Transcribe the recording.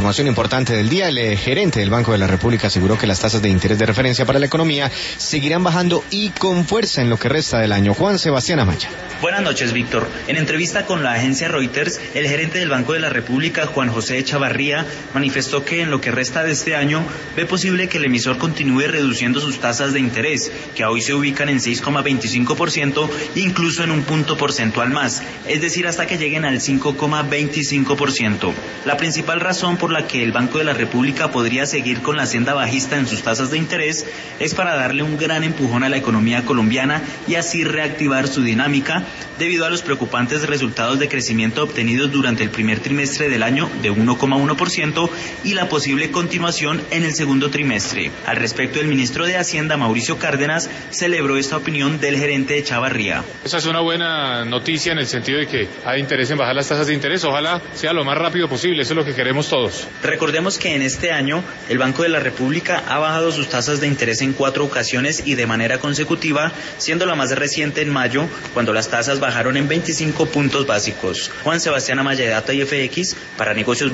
información importante del día. El gerente del Banco de la República aseguró que las tasas de interés de referencia para la economía seguirán bajando y con fuerza en lo que resta del año. Juan Sebastián Amaya. Buenas noches, Víctor. En entrevista con la agencia Reuters, el gerente del Banco de la República, Juan José Echavarría, manifestó que en lo que resta de este año ve posible que el emisor continúe reduciendo sus tasas de interés, que hoy se ubican en 6,25%, incluso en un punto porcentual más, es decir, hasta que lleguen al 5,25%. La principal razón por la que el Banco de la República podría seguir con la senda bajista en sus tasas de interés es para darle un gran empujón a la economía colombiana y así reactivar su dinámica debido a los preocupantes resultados de crecimiento obtenidos durante el primer trimestre del año de 1,1% y la posible continuación en el segundo trimestre. Al respecto, el ministro de Hacienda, Mauricio Cárdenas, celebró esta opinión del gerente de Echavarría. Esa es una buena noticia en el sentido de que hay interés en bajar las tasas de interés. Ojalá sea lo más rápido posible, eso es lo que queremos todos. Recordemos que en este año el Banco de la República ha bajado sus tasas de interés en 4 ocasiones y de manera consecutiva, siendo la más reciente en mayo, cuando las tasas bajaron en 25 puntos básicos. Juan Sebastián Amaya, de Data y FX, para Negocios.